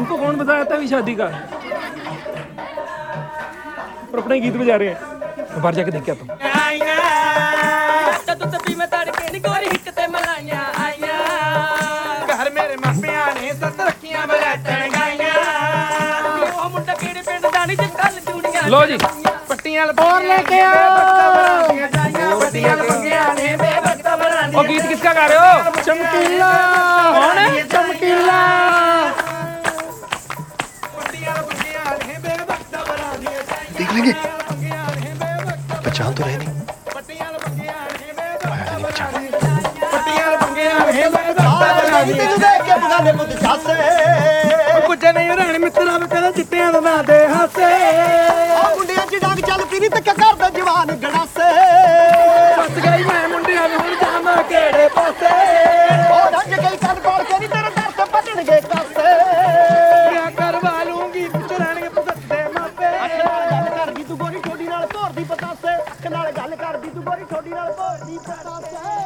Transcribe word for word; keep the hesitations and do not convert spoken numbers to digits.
तुमको कौन बताया था भी शादी का? और अपने गीत बजा रहे हैं, बाहर जाके देख के आता हूँ। घर मेरे मापिया ने सत रखियां बलैतन गाइयां ओ मुंडा किहड़े पिंड दा नी जिस गल चूड़ियां लो जी पट्टियां और लेके आओ पट्टियां पंगियां ने बेवक्त बनानी। और गीत किसका गा रहे हो? चमकीला कौन है? चमकीला पट्टियां पंगियां ने बेवक्त बनानी। देख लेंगे, पहचान तो रहे नहीं। पट्टियां पंगियां ने बेवक्त आया नहीं पहचान। पट्टियां पंगियां ने बेवक्त बनानी। ਤੈਨੂੰ ਦੇਖ ਕੇ ਬਗਾਨੇ ਪੁੱਤ ਛਾਸੇ ਕੁਝ ਨਹੀਂ ਰਹਿਣ ਮਿੱਤਰਾਂ ਨੂੰ ਕਹਿੰਦਾ ਚਿੱਟਿਆਂ ਦਾ ਨਾਂ ਦੇ ਹਾਸੇ ਆ ਮੁੰਡਿਆਂ ਚ ਡਾਂਗ ਚੱਲ ਪੀਰੀ ਤੇ ਕਰਦਾ ਜਵਾਨ ਗੜਾਸੇ ਫਸ ਗਈ ਮੈਂ ਮੁੰਡਿਆਂ ਨੂੰ ਹੁਣ ਜਾਵਾਂ ਕਿਹੜੇ ਪਾਸੇ ਉਹ ਡੰਗ ਗਈ ਕੰਨ ਪਾੜ ਕੇ ਨਹੀਂ ਤੇਰੇ ਦਰ ਤੇ ਵੱਢਣਗੇ ਕਾਸੇ ਮੈਂ ਕਰਵਾ ਲੂੰਗੀ ਪਿੱਛੇ ਰਹਿਣਗੇ ਪਸੱਤੇ ਮਾਪੇ ਅੱਖ ਨਾਲ ਗੱਲ ਕਰਦੀ ਤੂੰ ਗੋਰੀ ਠੋਡੀ ਨਾਲ ਧੋਰਦੀ ਪਤਾਸੇ ਅੱਖ ਨਾਲ ਗੱਲ ਕਰਦੀ ਤੂੰ ਗੋਰੀ ਠੋਡੀ ਨਾਲ ਧੋਰਦੀ ਪਤਾਸੇ